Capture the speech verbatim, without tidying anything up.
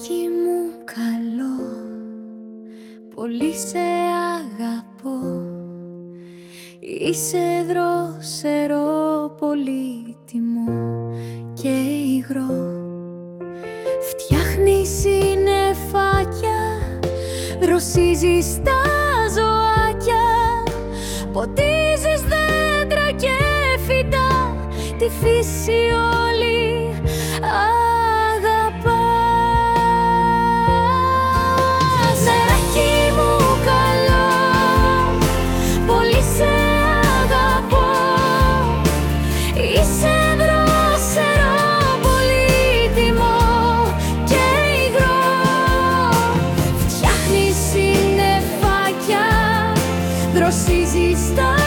Νεράκι μου καλό, πολύ σε αγαπώ. Είσαι δρόσερο, πολύτιμο και υγρό. Φτιάχνεις συννεφάκια, δροσίζεις τα ζωάκια, ποτίζεις δέντρα και φυτά, τη φύση όλη αγαπάς. Νεράκι μου καλό, πολύ σε αγαπώ. Είσαι δρόσερο, πολύτιμο και υγρό. Φτιάχνεις συννεφάκια, δροσίζεις τα